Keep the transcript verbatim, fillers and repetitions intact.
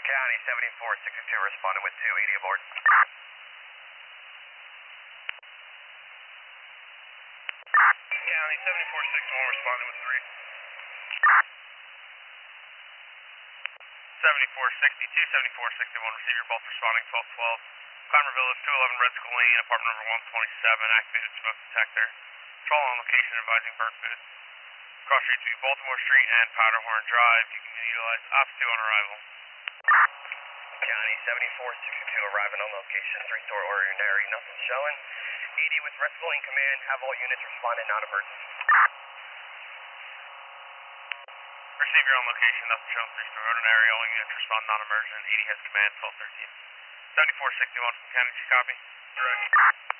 County seventy-four sixty-two responding with two eighty aboard. County seventy-four sixty-one responding with three. seventy-four sixty-two, seventy-four sixty-one, receiver both responding twelve twelve. Climber Village, two eleven Red Skull Lane, apartment number one twenty-seven, activated smoke detector. Patrol on location advising burnt food. Cross streets to Baltimore Street and Powderhorn Drive. You can utilize Ops two on arrival. County seventy-four sixty-two arriving on location, three-store ordinary, nothing showing. eighty with Red Skull in command, have all units responding, not emergency. Receive your own location, nothing showing, three-store ordinary, all units respond, non-emergent. eighty has command, twelve thirteen. seventy-four sixty-one from County, G copy. Direct.